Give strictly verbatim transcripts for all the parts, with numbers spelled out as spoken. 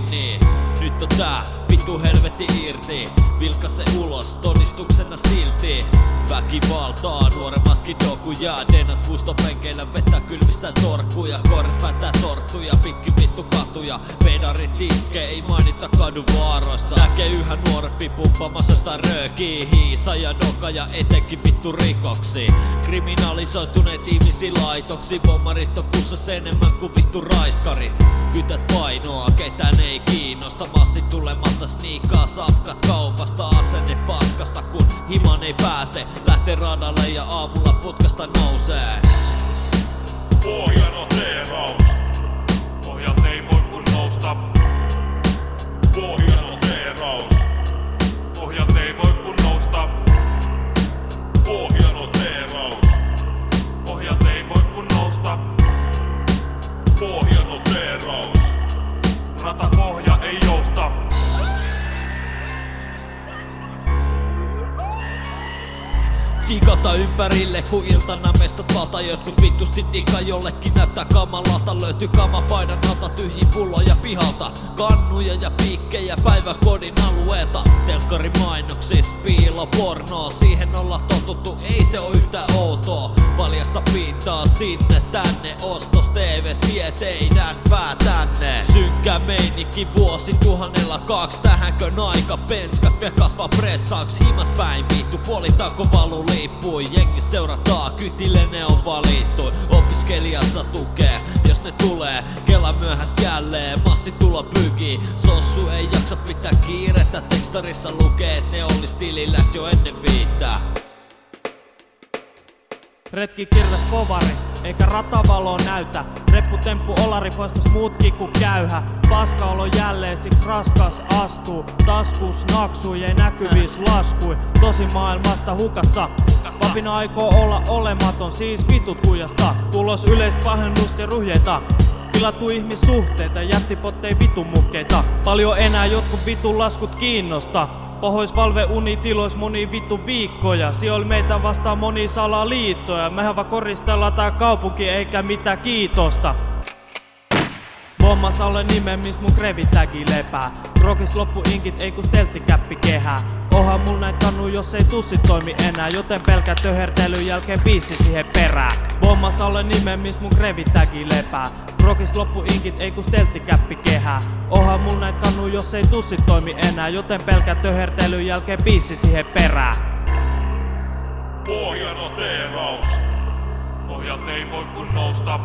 kiinni. Nyt on tää vittu helvetti irti. Vilkase ulos todistuksena silti. Väkivaltaa nuoremmatkin dokuja. Denat puistopenkeillä vetää kylmissä torkkuja. Koirat vääntää torttuja, pitkin vittu katuja. Pedarit iskee, ei mainita kadun vaaroista. Näkee yhä nuorempi pumppaamassa jotain röökiä. Hiisa ja noka ja etenkin vittu rikoksi. Kriminalisoituneet ihmisiä laitoksi. Bommarit on kussas enemmän kuin vittu raiskarit. Kytät vainoa, ketään ei kiinnosta. Massit tulematta sniikaa safkat kaupasta. Asenne paskasta kun himan ei pääse. Lähtee radalle ja aamulla putkasta nousee. Pohjanoteeraus. Pohjat ei voi kun nousta. Pohjanoteeraus. Pohjat ei voi kun nousta. Pohjanoteeraus. Pohjat ei voi kun nousta. Pohjanoteeraus. Ratapohja ei jousta. Tsikata ympärille kun iltana mestat valta. Jotkut vittusti diga jollekin näyttää kamalalta. Löytyy kamapaidan alta tyhjiä pulloja pihalta. Kannuja ja piikkejä päiväkodin alueelta. Telkkarin mainoksis piilopornoa. Siihen olla totuttu, ei se oo yhtään outoa. Paljasta pintaa sinne tänne. Ostos T V:t vie teidän pää tänne. Synkkä meininki vuosi tuhannella kaks. Tähänkön aika penskat vie kasvaa pressaaks. Himas päin vittu puolitanko valuu liippui. Jengi seurataan, kytille ne on valittu. Opiskelijat saa tukee, jos ne tulee. Kela myöhäs jälleen, massi tulo pykii. Sossu ei jaksa pitää kiirettä. Tekstarissa lukee, et ne ollis tililäs jo ennen viittää. Retki kirves povaris, eikä ratavalo näytä. Repputemppu olari poistas muutkin ku käyhä. Paskaolo jälleen siks raskas astuu. Taskus naksui ei näkyviis laskui. Tosi maailmasta hukassa. Papina aikoo olla olematon, siis vitut kujasta. Tulos yleistä pahennusta ja ruhjeita. Pilattu ihmissuhteita, jättipottei vitun muhkeita. Paljon enää jotkut vitun laskut kiinnosta. Pohjoisvalve unitilois moni vittu viikkoja. Sijoil meitä vastaan moni salaliittoja. Mehän vaan koristellaan tää kaupunki eikä mitään kiitosta. Bommassa olen nimen mis mun krevitäki lepää. Rokis loppu inkit ei ku stelttikäppi kehää. Oha mul näit kannu jos ei tussit toimi enää. Joten pelkää töhertelyn jälkeen biisi siihen perään. Bommassa olen nimen mis mun krevitäki lepää. Rokis loppu inkit ei ku stelttikäppi kehää. Oha mul näit kannu jos ei tussit toimi enää. Joten pelkää töhertelyn jälkeen biisi siihen perään. Pohjanoteeraus. Pohjat ei voi kun nousta.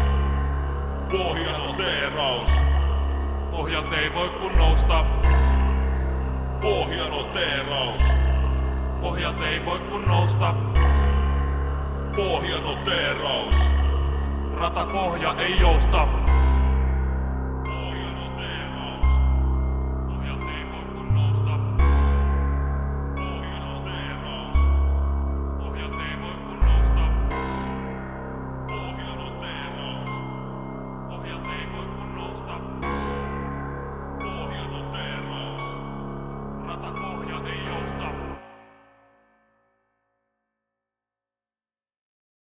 Pohjanoteeraus. Pohjat ei voi kun nousta. Pohjanoteeraus. Pohjat ei voi kun nousta. Pohjanoteeraus. Ratapohja ei jousta. Pohjanoteeraus. Pohjat ei voi kun nousta. Pohjanoteeraus. Pohjat ei voi kun nousta. Pohjanoteeraus. Pohjat ei voi kun nousta. Pohjanoteeraus. Ratapohja ei jousta.